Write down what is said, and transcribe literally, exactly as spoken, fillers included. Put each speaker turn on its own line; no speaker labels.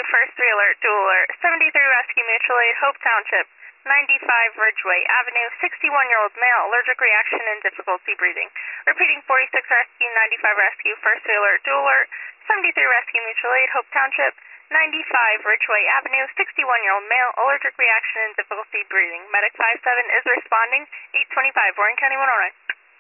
Rescue, first three alert, dual alert, seventy-three Rescue Mutual Aid, Hope Township, ninety-five Ridgeway Avenue, sixty-one-year-old male, allergic reaction and difficulty breathing. Repeating, forty-six Rescue, ninety-five Rescue, first three alert, dual alert, seventy-three Rescue Mutual Aid, Hope Township, ninety-five Ridgeway Avenue, sixty-one-year-old male, allergic reaction and difficulty breathing. Medic five seven is responding, eight twenty-five, Warren County one oh nine.